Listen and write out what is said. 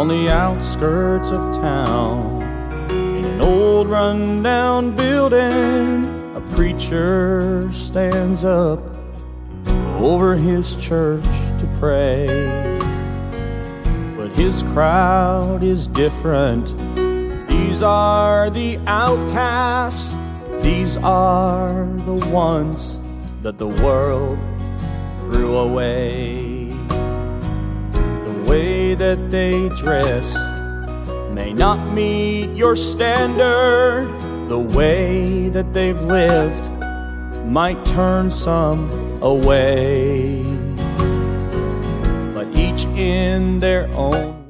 on the outskirts of town. In an old run-down building, a preacher stands up over his church to pray. But his crowd is different. These are the outcasts. These are the ones that the world threw away. The way that they dress may not meet your standard. The way that they've lived might turn some away. But each in their own